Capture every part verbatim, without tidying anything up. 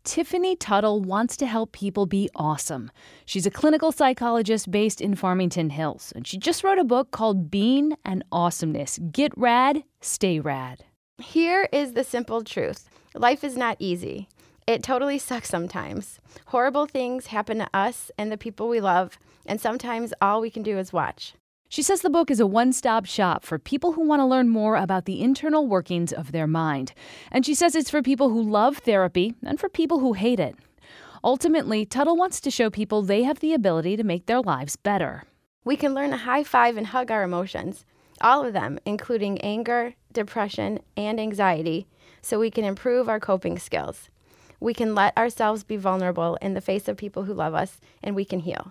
Tiffany Tuttle wants to help people be awesome. She's a clinical psychologist based in Farmington Hills, and she just wrote a book called Bean and Awesomeness. Get rad, stay rad. Here is the simple truth. Life is not easy. It totally sucks sometimes. Horrible things happen to us and the people we love, and sometimes all we can do is watch. She says the book is a one-stop shop for people who want to learn more about the internal workings of their mind. And she says it's for people who love therapy and for people who hate it. Ultimately, Tuttle wants to show people they have the ability to make their lives better. We can learn to high five and hug our emotions, all of them, including anger, depression, and anxiety, so we can improve our coping skills. We can let ourselves be vulnerable in the face of people who love us, and we can heal.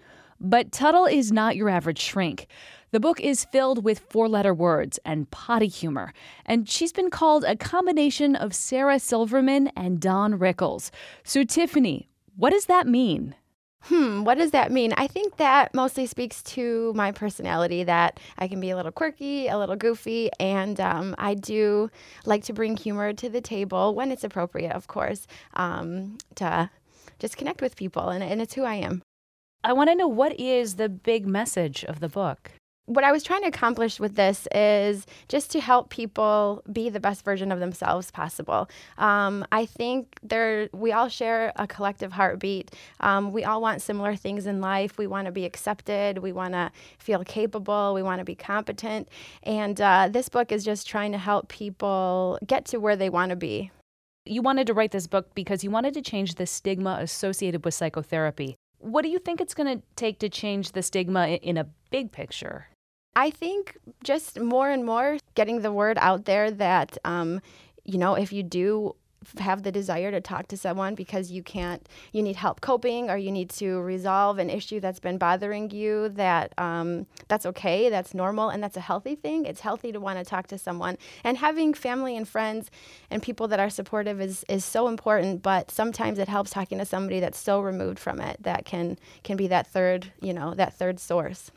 But Tuttle is not your average shrink. The book is filled with four-letter words and potty humor, and she's been called a combination of Sarah Silverman and Don Rickles. So, Tiffany, what does that mean? Hmm, what does that mean? I think that mostly speaks to my personality, that I can be a little quirky, a little goofy, and um, I do like to bring humor to the table when it's appropriate, of course, um, to just connect with people, and, and it's who I am. I want to know, what is the big message of the book? What I was trying to accomplish with this is just to help people be the best version of themselves possible. Um, I think there, we all share a collective heartbeat. Um, we all want similar things in life. We want to be accepted. We want to feel capable. We want to be competent. And uh, this book is just trying to help people get to where they want to be. You wanted to write this book because you wanted to change the stigma associated with psychotherapy. What do you think it's going to take to change the stigma in a big picture? I think just more and more getting the word out there that, um, you know, if you do have the desire to talk to someone because you can't, you need help coping or you need to resolve an issue that's been bothering you, that um, that's okay, that's normal, and that's a healthy thing. It's healthy to want to talk to someone. And having family and friends and people that are supportive is, is so important, but sometimes it helps talking to somebody that's so removed from it that can, can be that third, you know, that third source.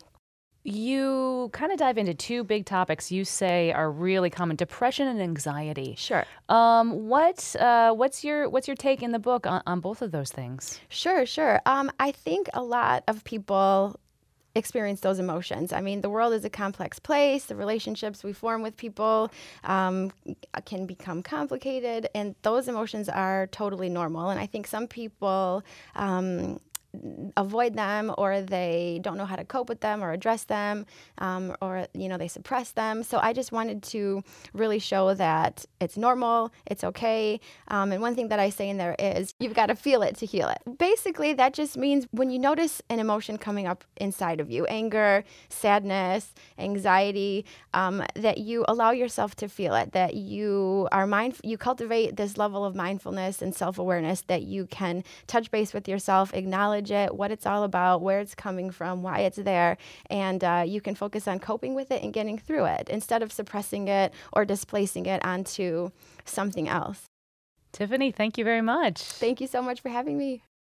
You kind of dive into two big topics you say are really common: depression and anxiety. Sure. Um, what uh, what's your what's your take in the book on, on both of those things? Sure, sure. Um, I think a lot of people experience those emotions. I mean, the world is a complex place. The relationships we form with people um, can become complicated, and those emotions are totally normal. And I think some people um, avoid them, or they don't know how to cope with them or address them, um, or, you know, they suppress them. So I just wanted to really show that it's normal, it's okay. Um, and one thing that I say in there is you've got to feel it to heal it. Basically, that just means when you notice an emotion coming up inside of you, anger, sadness, anxiety, um, that you allow yourself to feel it, that you are mind, you cultivate this level of mindfulness and self-awareness, that you can touch base with yourself, acknowledge it, what it's all about, where it's coming from, why it's there, and uh, you can focus on coping with it and getting through it instead of suppressing it or displacing it onto something else. Tiffany, thank you very much. Thank you so much for having me.